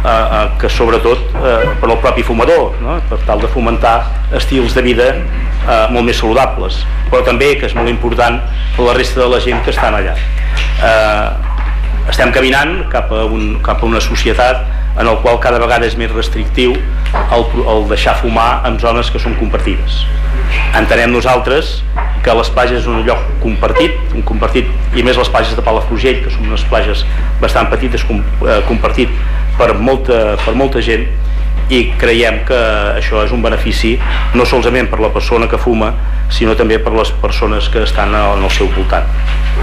que sobretot per al propi fumador, no? Per tal de fomentar estils de vida molt més saludables, però també, que és molt important, per la resta de la gent que estan allà. Estem caminant cap a una societat en el qual cada vegada és més restrictiu el deixar fumar en zones que són compartides. Entenem nosaltres que les platges és un lloc compartit, i més les platges de Palafrugell, que són unes platges bastant petites, compartit per molta gent, i creiem que això és un benefici no solament per la persona que fuma, sinó també per les persones que estan al seu voltant.